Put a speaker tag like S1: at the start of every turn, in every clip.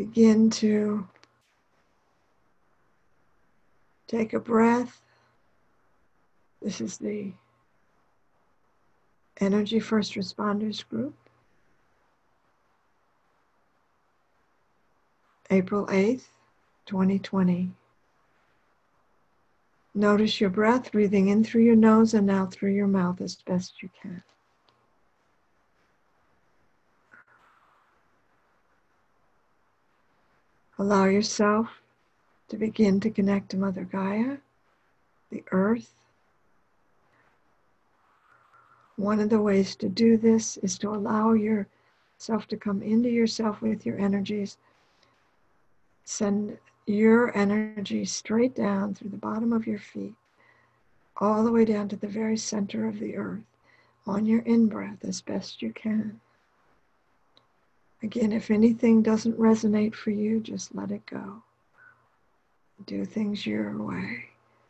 S1: begin to take a breath. This is the Energy First Responders Group. April 8th, 2020. Notice your breath, breathing in through your nose and out through your mouth as best you can. Allow yourself to begin to connect to Mother Gaia, the earth. One of the ways to do this is to allow yourself to come into yourself with your energies. Send your energy straight down through the bottom of your feet, all the way down to the very center of the earth, on your in-breath as best you can. Again, if anything doesn't resonate for you, just let it go. Do things your way.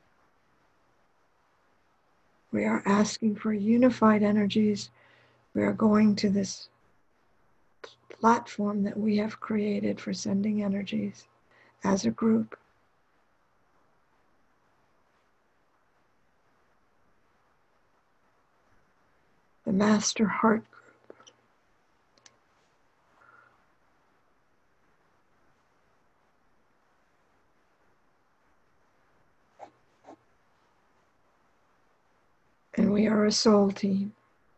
S1: We are asking for unified energies. We are going to this platform that we have created for sending energies as a group. The Master Heart Group. And we are a soul team.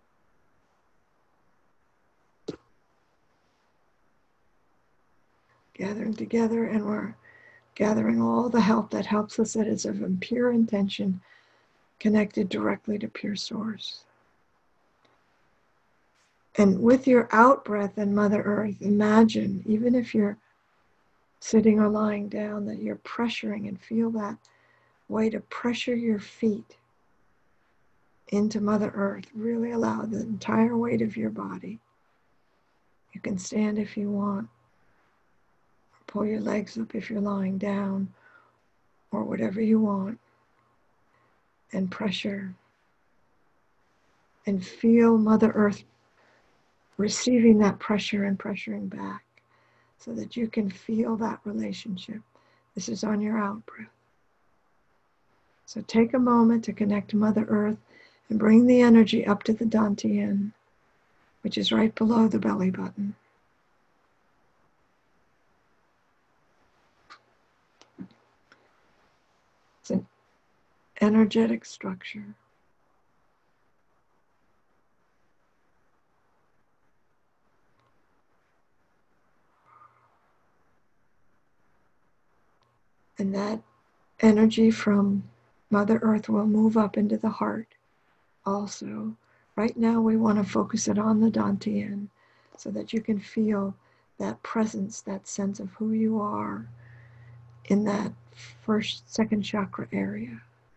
S1: Gathering together, and we're gathering all the help that helps us, that is of pure intention, connected directly to pure source. And with your out breath and Mother Earth, imagine, even if you're sitting or lying down, that you're pressuring, and feel that way to pressure your feet into Mother Earth. Really allow the entire weight of your body. You can stand if you want. Pull your legs up if you're lying down, or whatever you want. And pressure. And feel Mother Earth receiving that pressure and pressuring back, so that you can feel that relationship. This is on your out breath. So take a moment to connect to Mother Earth and bring the energy up to the Dantian, which is right below the belly button. It's an energetic structure. And that energy from Mother Earth will move up into the heart also. Right now we want to focus it on the Dantian, so that you can feel that presence, that sense of who you are in that first, second chakra area.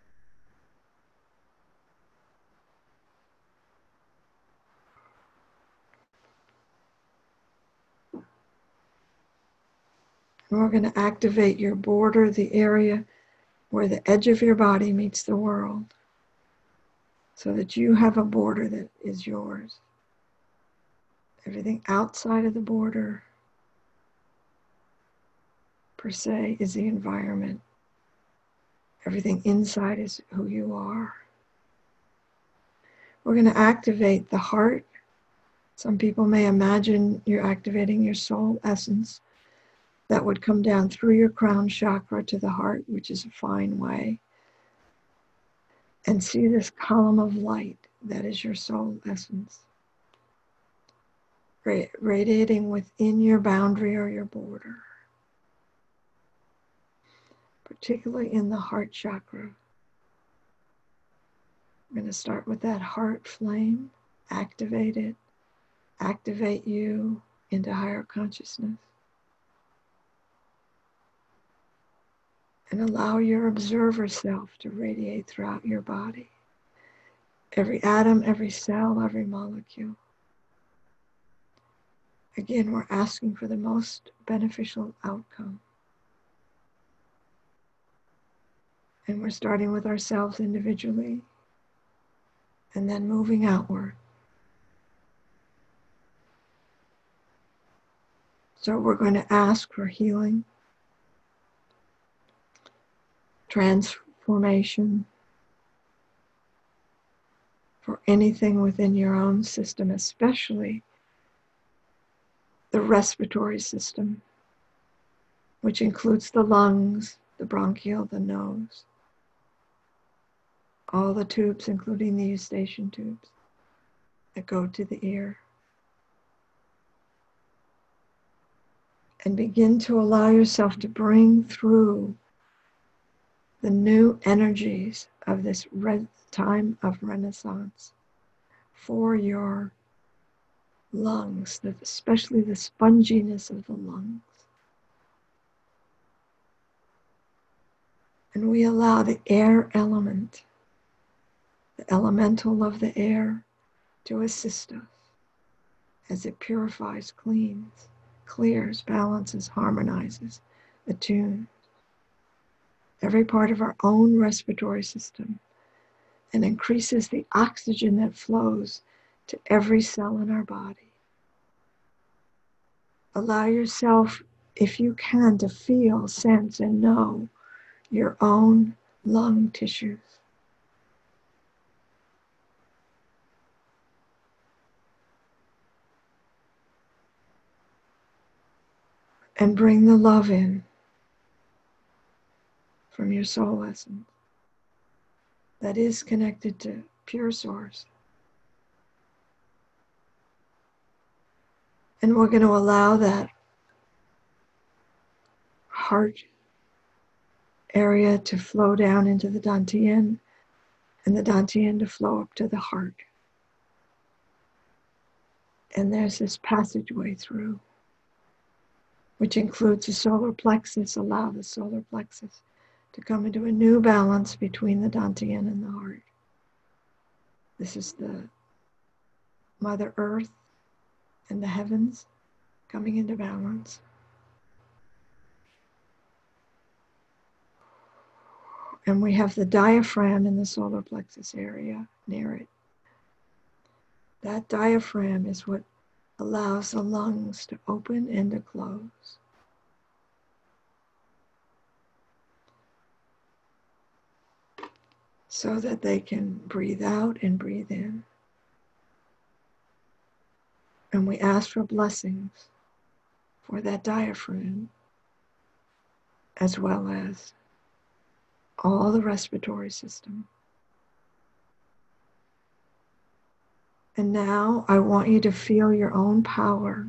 S1: And we're going to activate your border, the area where the edge of your body meets the world, so that you have a border that is yours. Everything outside of the border, per se, is the environment. Everything inside is who you are. We're going to activate the heart. Some people may imagine you're activating your soul essence. That would come down through your crown chakra to the heart, which is a fine way. And see this column of light that is your soul essence, radiating within your boundary or your border, particularly in the heart chakra. I'm going to start with that heart flame. Activate it. Activate you into higher consciousness. And allow your observer self to radiate throughout your body. Every atom, every cell, every molecule. Again, we're asking for the most beneficial outcome. And we're starting with ourselves individually, and then moving outward. So we're going to ask for healing, transformation, for anything within your own system, especially the respiratory system, which includes the lungs, the bronchial, the nose, all the tubes, including the eustachian tubes that go to the ear. And begin to allow yourself to bring through the new energies of this time of renaissance for your lungs, especially the sponginess of the lungs. And we allow the air element, the elemental of the air, to assist us as it purifies, cleans, clears, balances, harmonizes, attunes every part of our own respiratory system and increases the oxygen that flows to every cell in our body. Allow yourself, if you can, to feel, sense, and know your own lung tissues. And bring the love in from your soul essence that is connected to pure source. And we're going to allow that heart area to flow down into the dantian, and the dantian to flow up to the heart. And there's this passageway through, which includes the solar plexus. Allow the solar plexus to come into a new balance between the dantian and the heart. This is the Mother Earth and the heavens coming into balance. And we have the diaphragm in the solar plexus area near it. That diaphragm is what allows the lungs to open and to close. So that they can breathe out and breathe in. And we ask for blessings for that diaphragm, as well as all the respiratory system. And now I want you to feel your own power.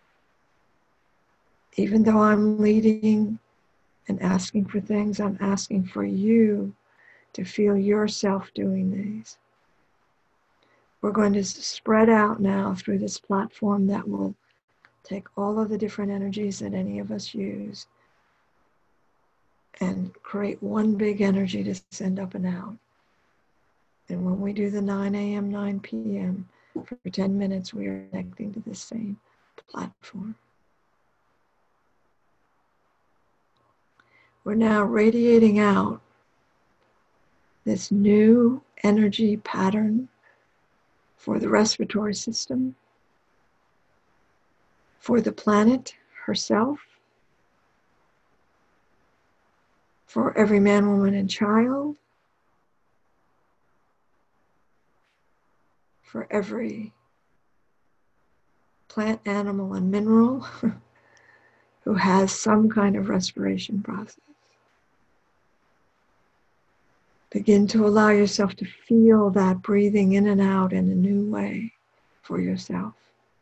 S1: Even though I'm leading and asking for things, I'm asking for you to feel yourself doing these. We're going to spread out now through this platform that will take all of the different energies that any of us use and create one big energy to send up and out. And when we do the 9 a.m., 9 p.m., for 10 minutes, we are connecting to the same platform. We're now radiating out this new energy pattern for the respiratory system, for the planet herself, for every man, woman, and child, for every plant, animal, and mineral who has some kind of respiration process. Begin to allow yourself to feel that breathing in and out in a new way for yourself.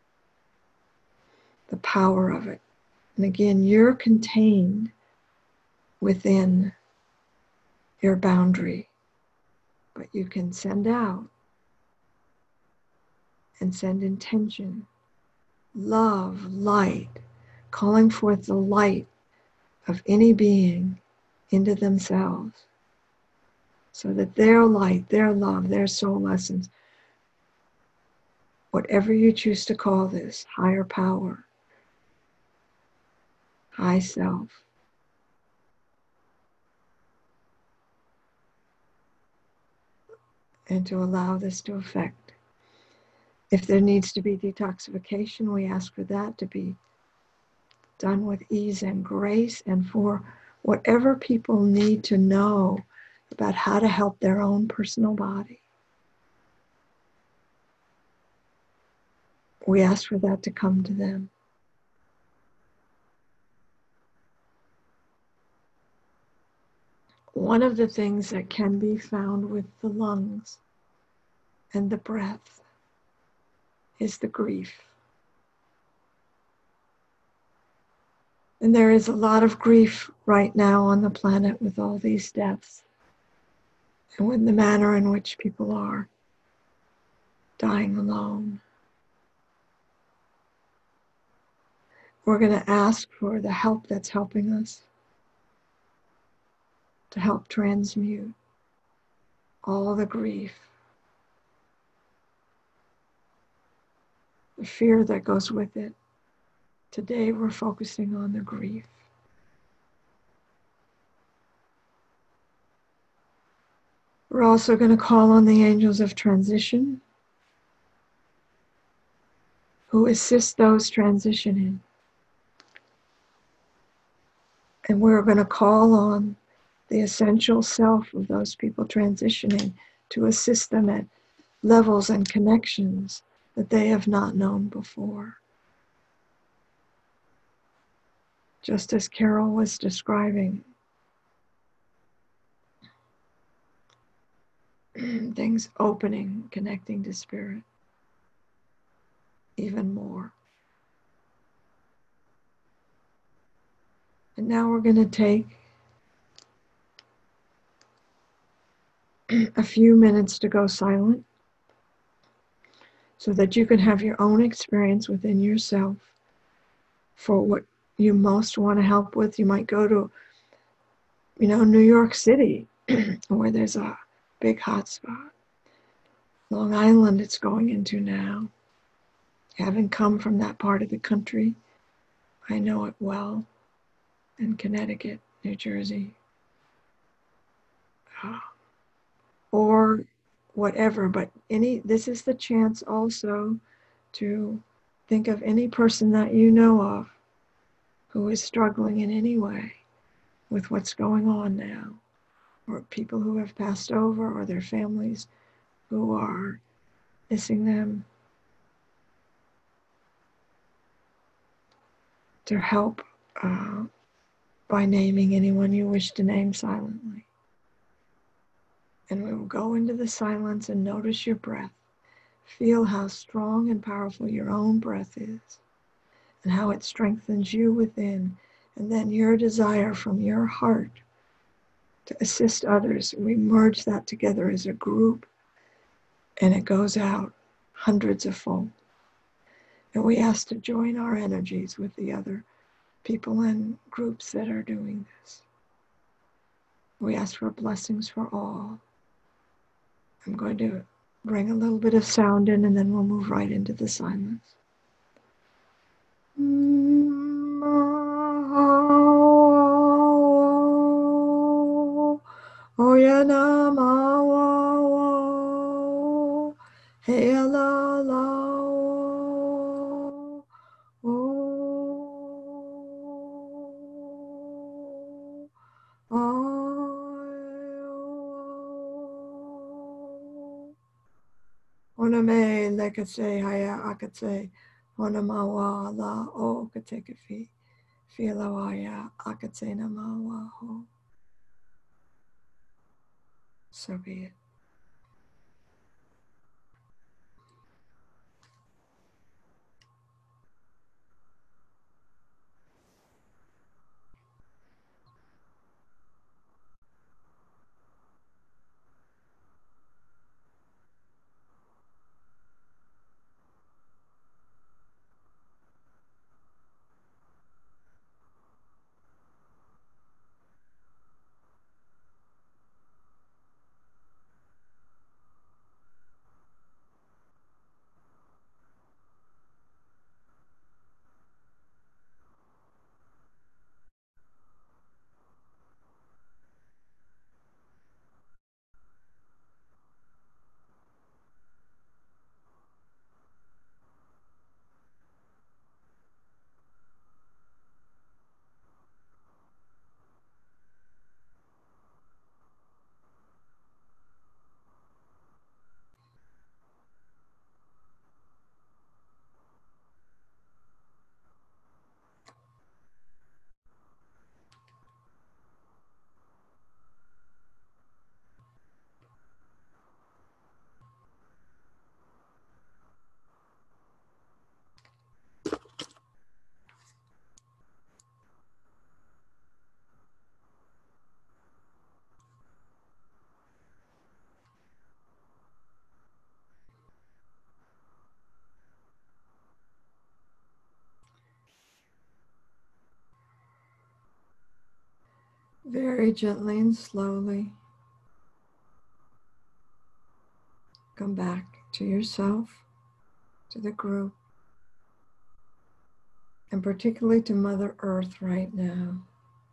S1: The power of it. And again, you're contained within your boundary, but you can send out and send intention, love, light, calling forth the light of any being into themselves, so that their light, their love, their soul essence, whatever you choose to call this, higher power, high self, and to allow this to affect. If there needs to be detoxification, we ask for that to be done with ease and grace, and for whatever people need to know about how to help their own personal body. We ask for that to come to them. One of the things that can be found with the lungs and the breath is the grief. And there is a lot of grief right now on the planet with all these deaths and with the manner in which people are dying alone. We're going to ask for the help that's helping us to help transmute all the grief, the fear that goes with it. Today we're focusing on the grief. We're also going to call on the angels of transition who assist those transitioning. And we're going to call on the essential self of those people transitioning to assist them at levels and connections that they have not known before. Just as Carol was describing, things opening, connecting to spirit even more. And now we're going to take a few minutes to go silent so that you can have your own experience within yourself for what you most want to help with. You might go to, New York City, where there's a big hotspot. Long Island it's going into now. Having come from that part of the country, I know it well. In Connecticut, New Jersey, or whatever. But this is the chance also to think of any person that you know of who is struggling in any way with what's going on now, or people who have passed over, or their families who are missing them, to help by naming anyone you wish to name silently. And we will go into the silence and notice your breath. Feel how strong and powerful your own breath is and how it strengthens you within. And then your desire from your heart to assist others, we merge that together as a group and it goes out hundreds of fold. And we ask to join our energies with the other people and groups that are doing this. We ask for blessings for all. I'm going to bring a little bit of sound in and then we'll move right into the silence. Oname lekase haya akase onamawa la o katekefi filawaya akase namawa ho. So be it. Very gently and slowly, come back to yourself, to the group, and particularly to Mother Earth right now.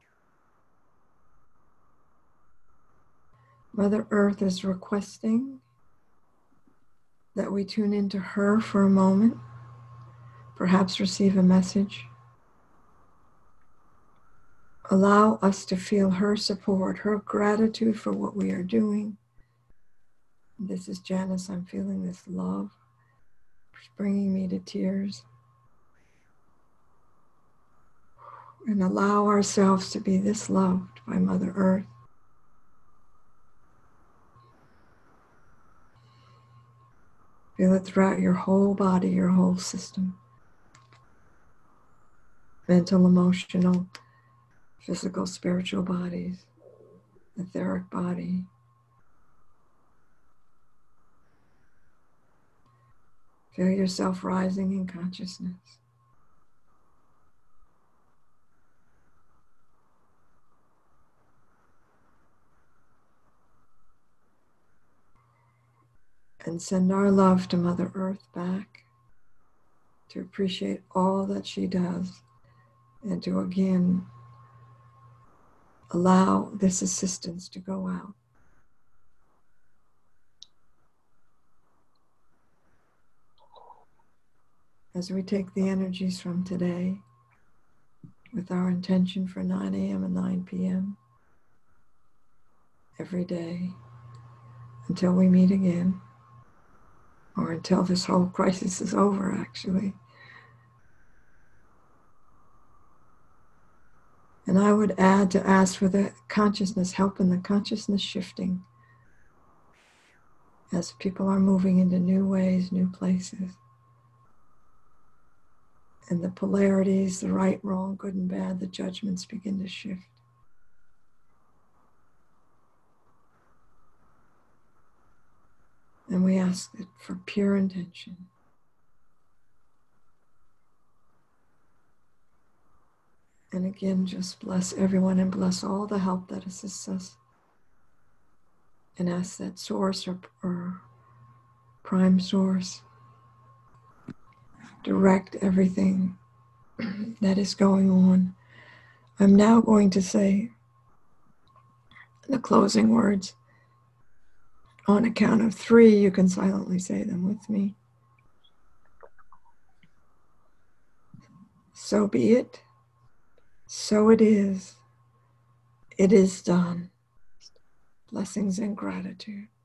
S1: Mother Earth is requesting that we tune into her for a moment, perhaps receive a message. Allow us to feel her support, her gratitude for what we are doing. This is Janice. I'm feeling this love. It's bringing me to tears. And allow ourselves to be this loved by Mother Earth. Feel it throughout your whole body, your whole system. Mental, emotional, physical, spiritual bodies, etheric body. Feel yourself rising in consciousness. And send our love to Mother Earth back to appreciate all that she does and to again allow this assistance to go out. As we take the energies from today with our intention for 9 a.m. and 9 p.m. every day until we meet again, or until this whole crisis is over, actually. And I would add to ask for the consciousness, help in the consciousness shifting as people are moving into new ways, new places. And the polarities, the right, wrong, good and bad, the judgments begin to shift. And we ask it for pure intention. And again, just bless everyone and bless all the help that assists us. And ask that source or prime source direct everything that is going on. I'm now going to say the closing words. On a count of 3, you can silently say them with me. So be it. So it is. It is done. Blessings and gratitude.